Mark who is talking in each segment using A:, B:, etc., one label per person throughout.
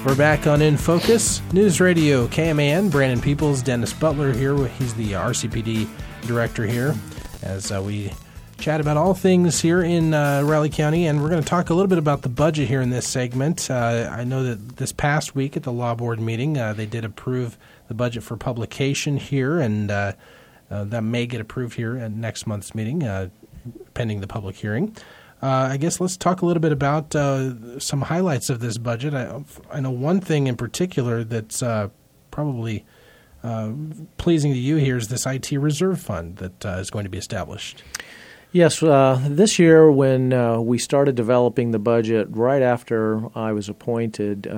A: We're back on In Focus, News Radio KMAN. Brandon Peoples, Dennis Butler here. He's the RCPD director here as we chat about all things here in Raleigh County. And we're going to talk a little bit about the budget here in this segment. I know that this past week at the Law Board meeting, they did approve the budget for publication here, and that may get approved here at next month's meeting, pending the public hearing. I guess let's talk a little bit about some highlights of this budget. I know one thing in particular that's probably pleasing to you here is this IT reserve fund that is going to be established. Yes,
B: this year when we started developing the budget, right after I was appointed,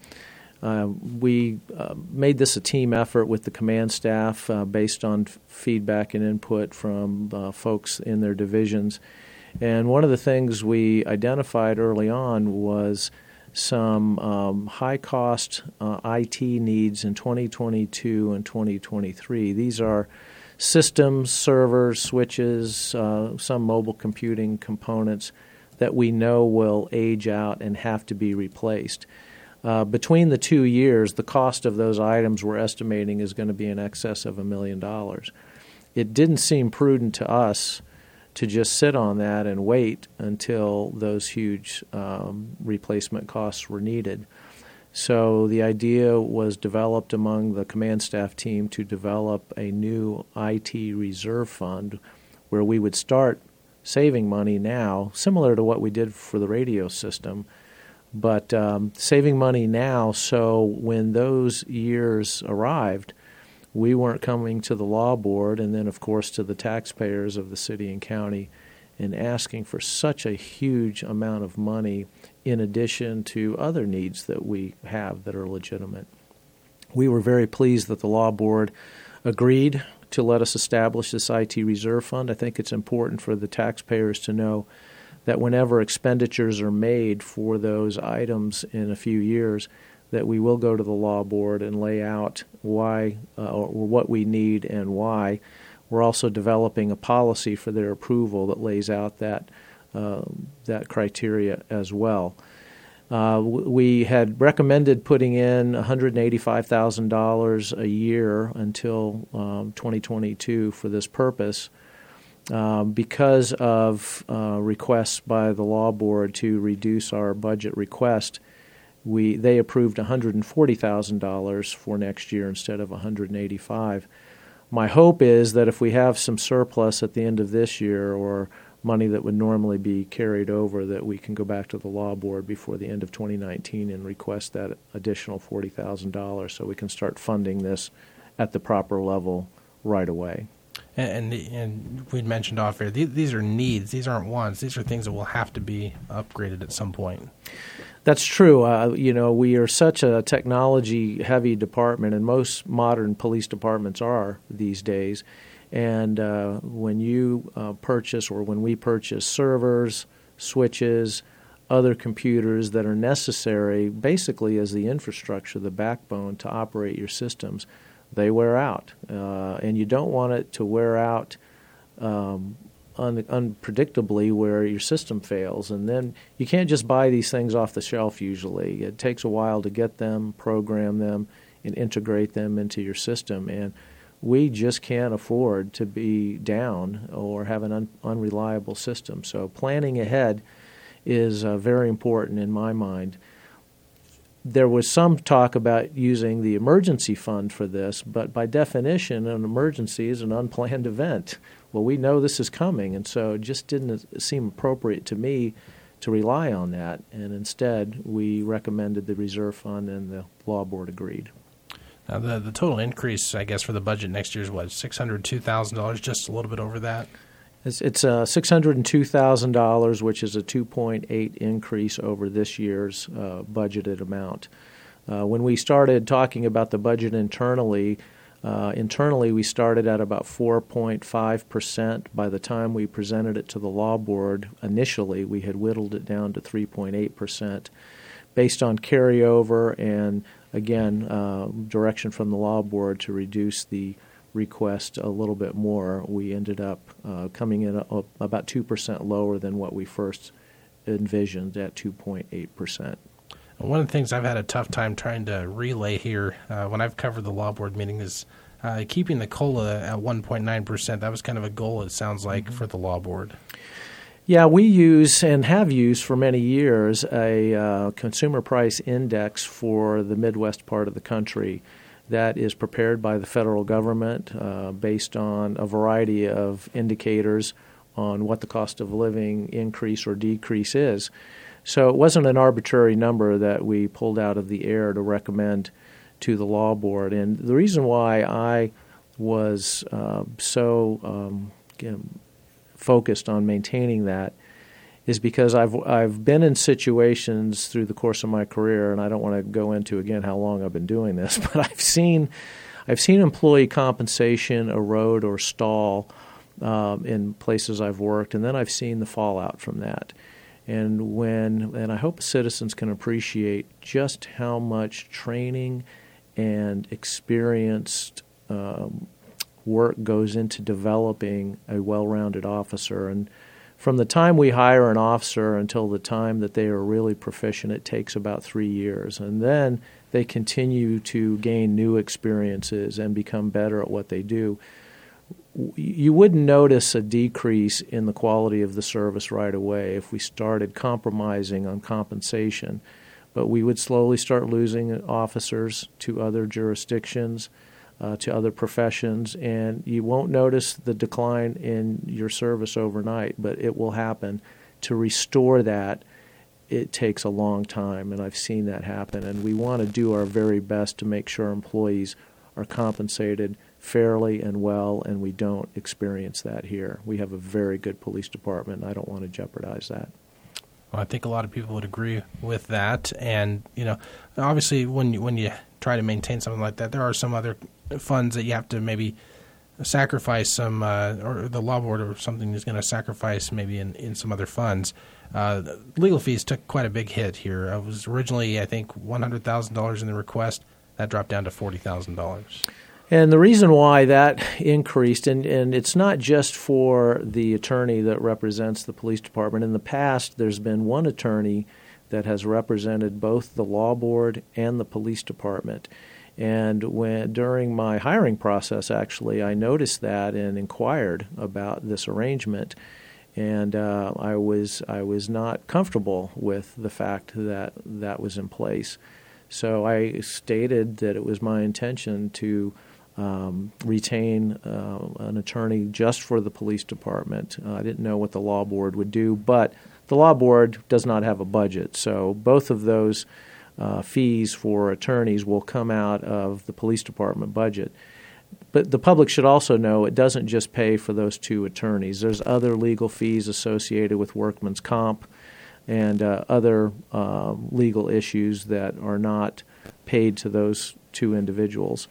B: we made this a team effort with the command staff based on feedback and input from folks in their divisions. And one of the things we identified early on was some high-cost IT needs in 2022 and 2023. These are systems, servers, switches, some mobile computing components that we know will age out and have to be replaced. Between the 2 years, the cost of those items we're estimating is going to be in excess of $1 million. It didn't seem prudent to us to just sit on that and wait until those huge replacement costs were needed. So the idea was developed among the command staff team to develop a new IT reserve fund where we would start saving money now, similar to what we did for the radio system, but saving money now so when those years arrived, we weren't coming to the law board and then, of course, to the taxpayers of the city and county and asking for such a huge amount of money in addition to other needs that we have that are legitimate. We were very pleased that the law board agreed to let us establish this IT reserve fund. I think it's important for the taxpayers to know that whenever expenditures are made for those items in a few years, that we will go to the law board and lay out why or what we need and why. We're also developing a policy for their approval that lays out that criteria as well. We had recommended putting in $185,000 a year until 2022 for this purpose. Because of requests by the law board to reduce our budget request, they approved $140,000 for next year instead of $185,000. My hope is that if we have some surplus at the end of this year or money that would normally be carried over, that we can go back to the law board before the end of 2019 and request that additional $40,000 so we can start funding this at the proper level right away.
A: And we'd mentioned off air, these are needs. These aren't wants. These are things that will have to be upgraded at some point.
B: That's true. We are such a technology-heavy department, and most modern police departments are these days. And when you purchase or when we purchase servers, switches, other computers that are necessary basically as the infrastructure, the backbone to operate your systems, they wear out. And you don't want it to wear out unpredictably where your system fails. And then you can't just buy these things off the shelf usually. It takes a while to get them, program them, and integrate them into your system. And we just can't afford to be down or have an unreliable system. So planning ahead is very important in my mind. There was some talk about using the emergency fund for this, but by definition, an emergency is an unplanned event. Well, we know this is coming, and so it just didn't seem appropriate to me to rely on that. And instead, we recommended the reserve fund, and the law board agreed.
A: Now, the total increase, I guess, for the budget next year is what, $602,000, just a little bit over that?
B: It's $602,000, which is a 2.8 increase over this year's budgeted amount. When we started talking about the budget internally we started at about 4.5%. By the time we presented it to the law board, initially we had whittled it down to 3.8%. Based on carryover and, again, direction from the law board to reduce the request a little bit more, we ended up coming in about 2% lower than what we first envisioned at 2.8%.
A: One of the things I've had a tough time trying to relay here when I've covered the law board meeting is keeping the COLA at 1.9%. That was kind of a goal, it sounds like, for the law board.
B: Yeah, we use and have used for many years a consumer price index for the Midwest part of the country that is prepared by the federal government based on a variety of indicators on what the cost of living increase or decrease is. So it wasn't an arbitrary number that we pulled out of the air to recommend to the law board. And the reason why I was focused on maintaining that is because I've been in situations through the course of my career, and I don't want to go into again how long I've been doing this, but I've seen employee compensation erode or stall in places I've worked, and then I've seen the fallout from that. And I hope citizens can appreciate just how much training and experienced work goes into developing a well-rounded officer. And from the time we hire an officer until the time that they are really proficient, it takes about 3 years. And then they continue to gain new experiences and become better at what they do. You wouldn't notice a decrease in the quality of the service right away if we started compromising on compensation, but we would slowly start losing officers to other jurisdictions, to other professions, and you won't notice the decline in your service overnight, but it will happen. To restore that, it takes a long time, and I've seen that happen, and we want to do our very best to make sure employees are compensated fairly and well, and we don't experience that here. We have a very good police department, and I don't want to jeopardize that.
A: Well, I think a lot of people would agree with that, and obviously when you try to maintain something like that, there are some other funds that you have to maybe sacrifice some, or the law board or something is going to sacrifice maybe in some other funds. Legal fees took quite a big hit here. It was originally, I think, $100,000 in the request. That dropped down to $40,000.
B: And the reason why that increased, and it's not just for the attorney that represents the police department. In the past, there's been one attorney that has represented both the law board and the police department. And during my hiring process, actually, I noticed that and inquired about this arrangement. And I was not comfortable with the fact that that was in place. So I stated that it was my intention to retain an attorney just for the police department. I didn't know what the law board would do, but the law board does not have a budget. So both of those fees for attorneys will come out of the police department budget. But the public should also know it doesn't just pay for those two attorneys. There's other legal fees associated with workman's comp and other legal issues that are not paid to those two individuals.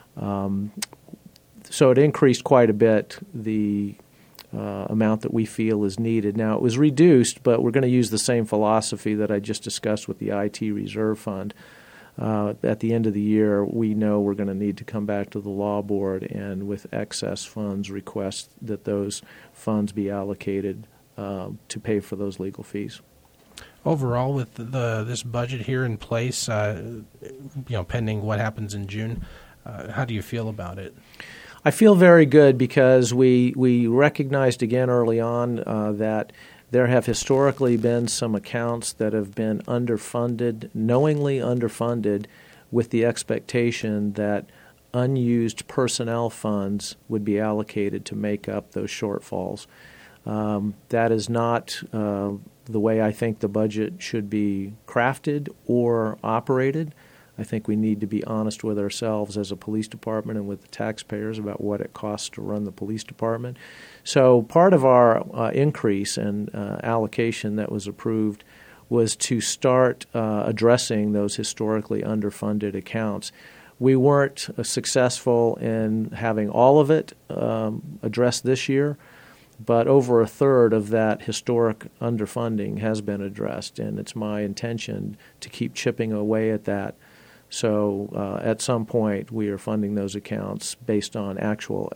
B: So it increased quite a bit, the amount that we feel is needed. Now, it was reduced, but we're going to use the same philosophy that I just discussed with the IT Reserve Fund. At the end of the year, we know we're going to need to come back to the law board and with excess funds request that those funds be allocated to pay for those legal fees.
A: Overall, with this budget here in place, pending what happens in June, how do you feel about it?
B: I feel very good because we recognized again early on that there have historically been some accounts that have been underfunded, knowingly underfunded, with the expectation that unused personnel funds would be allocated to make up those shortfalls. That is not the way I think the budget should be crafted or operated. I think we need to be honest with ourselves as a police department and with the taxpayers about what it costs to run the police department. So part of our increase and allocation that was approved was to start addressing those historically underfunded accounts. We weren't successful in having all of it addressed this year, but over a third of that historic underfunding has been addressed, and it's my intention to keep chipping away at that. So at some point, we are funding those accounts based on actual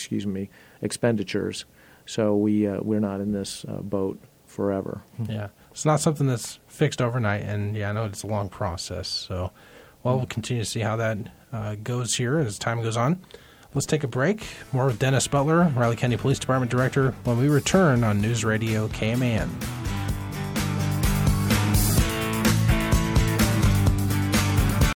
B: expenditures. So we're not in this boat forever.
A: Yeah. it's not something that's fixed overnight, and I know it's a long process. So, we'll continue to see how that goes here as time goes on. Let's take a break. More with Dennis Butler, Riley County Police Department Director, when we return on News Radio KMAN.